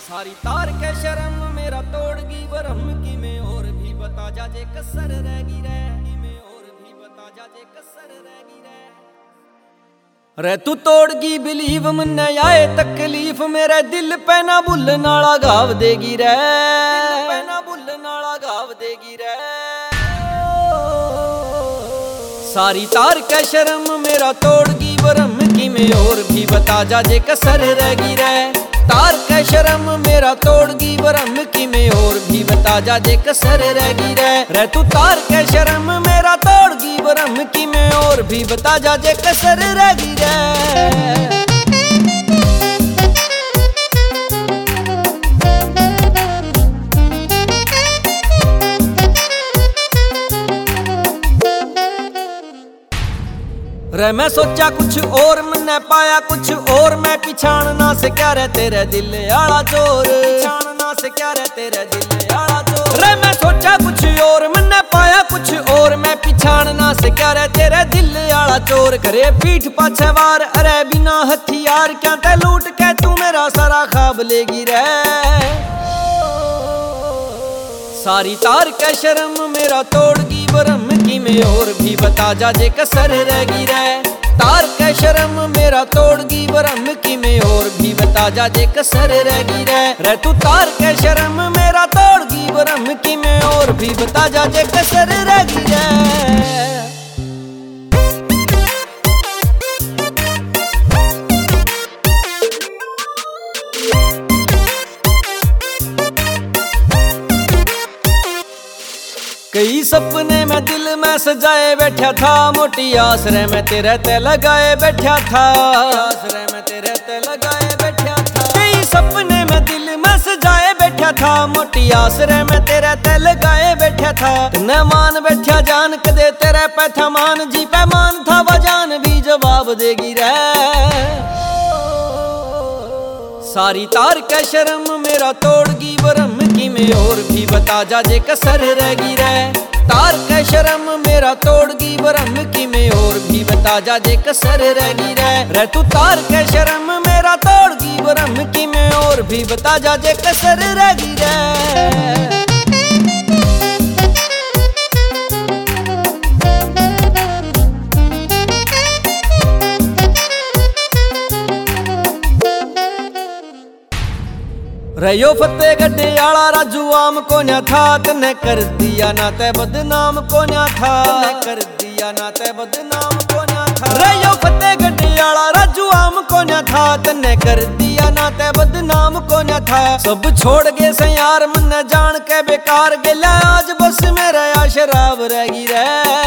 सारी तार के शर्म मेरा तोड़गी वरम की में और भी बता जा जे कसर रहेगी रे में और भी बता जा जे कसर रहेगी रे तू तोड़गी बिलीव मन्ने आए तकलीफ मेरे दिल पे ना भुल नाला गाव देगी रे पे ना भुल नाला गाव देगी रे सारी तार के शर्म मेरा तोड़गी वरम की में और भी बता जा जे कसर रहेगी रे तार के शर्म मेरा तोड़गी वरम की में और भी बता जा जे कसर रहेगी रे तू तार के शर्म मेरा तोड़गी वरम की में और भी बता जा जे कसर रहेगी रे मैं सोचा कुछ और मैंने पाया कुछ और मैं पिछाड़ना से क्या रे तेरे दिल आला चोर पिछाड़ना से क्या रे तेरे दिल आला चोर मैं सोचा कुछ और मैंने पाया कुछ और मैं पिछाड़ना से क्या रे तेरे दिल आला चोर करे पीठ पाछे वार अरे बिना हथियार क्या ते लूट के तू मेरा सारा ख्वाब लेगी रे सारी तार के शर्म मेरा तोड़गी वरम की में और भी बता जा जे कसर रहेगी रे तार के शर्म मेरा तोड़गी वरम की में और भी बता जा जे कसर रहेगी रे तू तार के शर्म मेरा तोड़गी वरम की में और भी बता जा जे कसर रहेगी रे कई सपने में दिल में सजाए बैठा था मोटी आसरे में तेरे ते लगाए बैठा था आसरे में तेरे ते लगाए बैठा था कई सपने में दिल में सजाए बैठा था मोटी आसरे में तेरे ते लगाए बैठा था न मान बैठा जान कदे तेरे पे था मान जी पे मान था वो जान भी जवाब देगी रे सारी तार के शर्म मेरा तोड़गी वरम की में और भी बता जा जे कसर रहेगी रे तार के शर्म मेरा तोड़गी वरम की में और भी बता जा जे कसर रहेगी रे तू तार के शर्म मेरा तोड़गी वरम की में और भी बता जा जे कसर रहेगी रे रयो फतेह गड्ढे आला राजू आम को न था तने कर दिया ना ते बदनाम को न था कर दिया ना ते बदनाम को न था रयो फतेह गड्ढे आला राजू आम को न था तने कर दिया ना ते बदनाम को न था सब छोड़ गए से यार मन जान के बेकार गेला आज बस मेरा या शराब रहेगी रे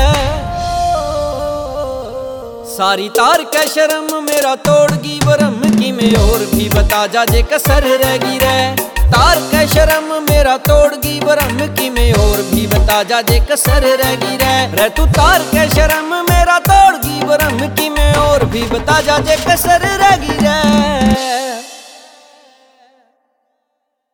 सारी तार के शर्म मेरा तोड़गी वरम की में और भी बता जा जे कसर रहेगी रे तार के शर्म मेरा तोड़गी वरम की में और भी बता जा जे कसर रहेगी रे तू तार के शर्म मेरा तोड़गी वरम की में और भी बता जा जे कसर रहेगी रे